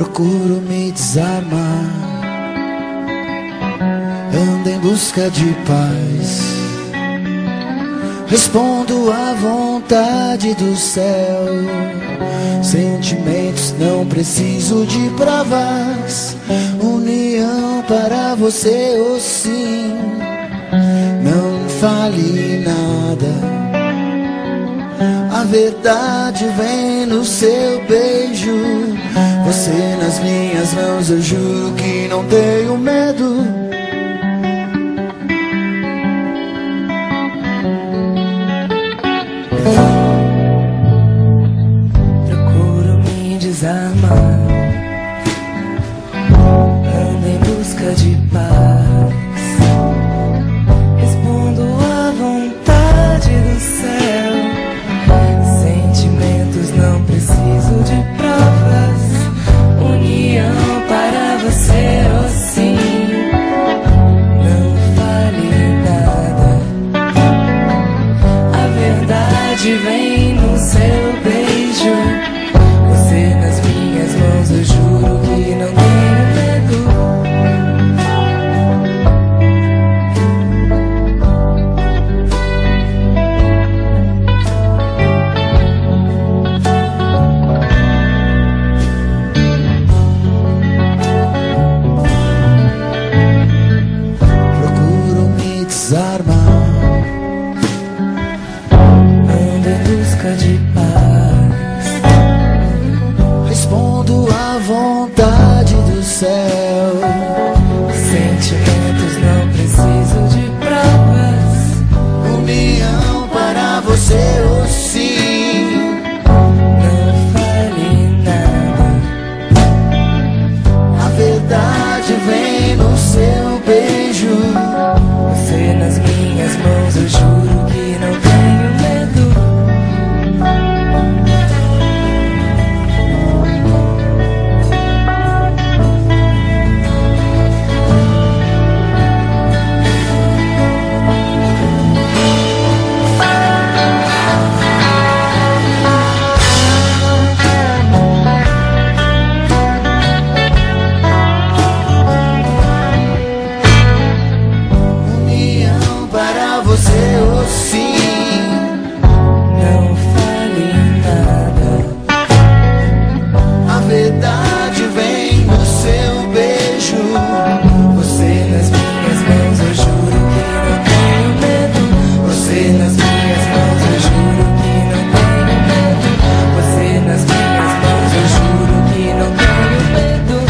Procuro me desarmar, ando em busca de paz, respondo à vontade do céu. Sentimentos não preciso de provas, união para você ou sim. Não fale nada, a verdade vem no seu beijo. Você nas minhas mãos, eu juro que não tenho medo. Procuro me desarmar, ando em busca de paz, respondo à vontade do céu. Sentimentos não preciso de provas, união para você ou sim. Não fale nada, a verdade vem no seu beijo. Você nas minhas mãos, eu juro que não tenho medo. Procuro me desarmar, Ando em busca de paz, respondo à vontade do céu. sentimentos não preciso de provas, União para você ou sim. não fale nada, A verdade vem no seu beijo. você nas minhas mãos, eu juro que não tenho medo. União para você ou sim. Não fale nada, A verdade vem no seu beijo. você nas minhas mãos, eu juro que não tenho medo. Você nas minhas mãos, eu juro que não tenho medo. Você nas minhas mãos, eu juro que não tenho medo.